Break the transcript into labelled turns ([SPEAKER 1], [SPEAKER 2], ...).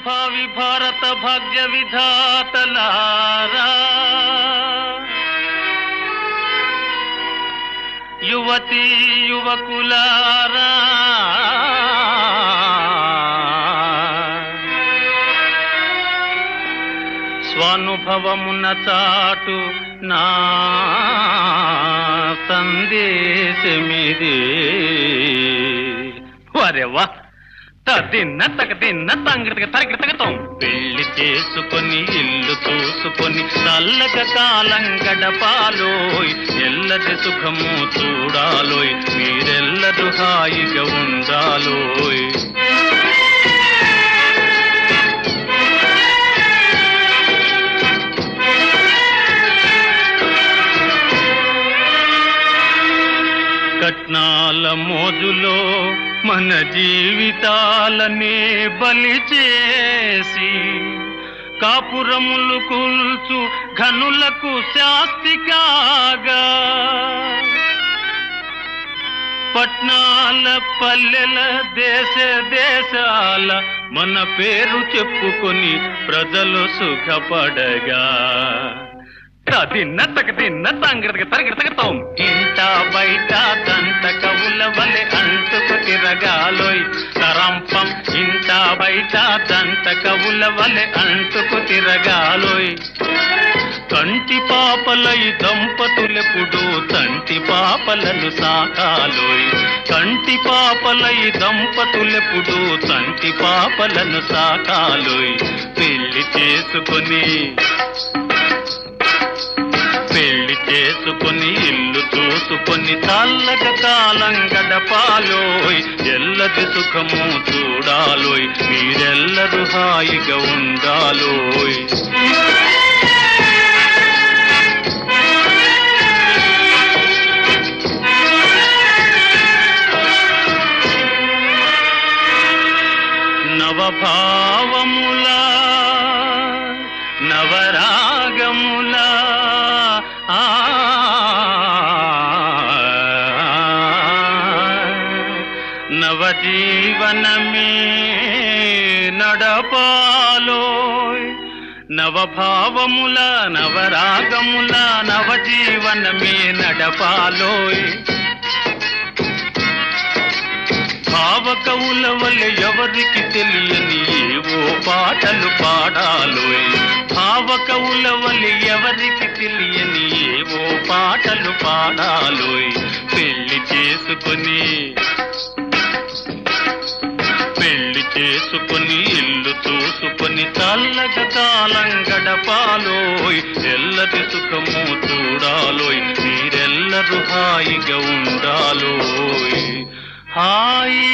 [SPEAKER 1] భావి భారత భాగ్య విధాతలారా, యువతీ యువకులారా, స్వానుభవమున చాటు నా సందేశమిదే. వరేవా తిన్న తగతిన్న తంగిడికి తరగితగతాం. పెళ్లి చేసుకొని ఇల్లు చూసుకొని చల్లగా కాలం గడపాలోయ్, ఎల్లది సుఖము చూడాలోయ్, మీరెల్లరూ హాయిగా ఉండాలోయ్. కట్నాల మోజులో మన జీవితాలనే బలి చేసి, కాపురములు కూల్చు ఘనులకు శాస్తి కాగా, పట్నాల పల్లెల దేశ దేశాల మన పేరు చెప్పుకొని ప్రజలు సుఖపడగా, తిన్న తగతిన్న తంగిడికి తరగితగతాం. ఇంట బయట దంత కవుల వలె అంటుకు తిరగాలోయ్ తరంపం. ఇంట బయట దంత కవుల వలె అంటుకు తిరగాలోయ్. కంటి పాపలై దంపతులెప్పుడు తంటి పాపలను సాకాలోయ్. కంటి పాపలై దంపతులెప్పుడు తంటి పాపలను సాకాలోయ్. పెళ్లి చేసుకొని ఇల్లు చూసుకొని చల్లగా కాలం గడపాలోయ్, ఎల్లది సుఖము చూడాలోయ్, మీరెల్లరూ హాయిగా ఉండాలోయ్. నవభావములా నవరాగములా నవజీవనమే నడపాలోయ్. నవభావముల నవరాగముల నవజీవనమే నడపాలోయ్. భావకవుల వల్లే ఎవరికి తెలియని ఏవో పాటలు పాడాలోయ్. భావకవుల వల్లే ఎవరికి తెలియని ఏవో పాటలు పాడాలోయ్. పెళ్లి చేసుకొని ఇల్లు చూసుకొని చల్లగా కాలం గడపాలోయ్, ఎల్లది సుఖము చూడాలోయ్, మీరెల్లరూ హాయిగా ఉండాలోయ్. హాయి